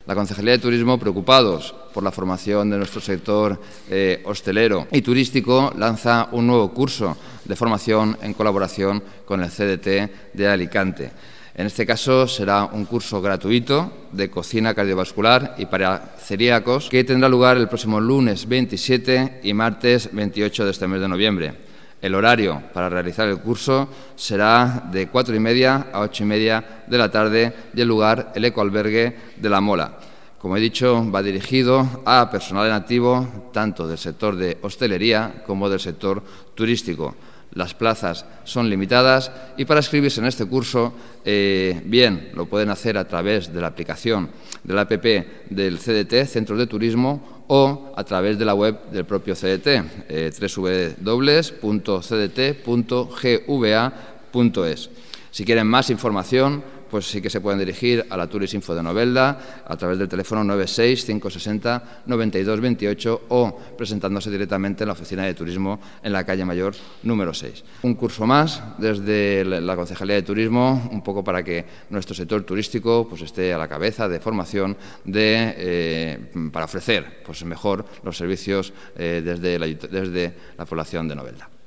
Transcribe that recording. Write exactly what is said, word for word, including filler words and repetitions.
La Concejalía de Turismo, preocupados por la formación de nuestro sector eh, hostelero y turístico, lanza un nuevo curso de formación en colaboración con el C D T de Alicante. En este caso será un curso gratuito de cocina cardiovascular y para celíacos que tendrá lugar el próximo lunes veintisiete y martes veintiocho de este mes de noviembre. El horario para realizar el curso será de cuatro y media a ocho y media de la tarde y el lugar el Ecoalbergue de La Mola. Como he dicho, va dirigido a personal en activo tanto del sector de hostelería como del sector turístico. Las plazas son limitadas y para inscribirse en este curso, eh, bien, lo pueden hacer a través de la aplicación de la app del C D T, Centros de Turismo, o a través de la web del propio C D T, eh, doble u doble u doble u punto c d t punto g v a punto es. Si quieren más información, pues sí que se pueden dirigir a la Turisinfo de Novelda a través del teléfono nueve seis cinco seis cero nueve dos dos ocho o presentándose directamente en la Oficina de Turismo en la calle Mayor número seis. Un curso más desde la Concejalía de Turismo, un poco para que nuestro sector turístico pues esté a la cabeza de formación de, eh, para ofrecer pues mejor los servicios eh, desde, la, desde la población de Novelda.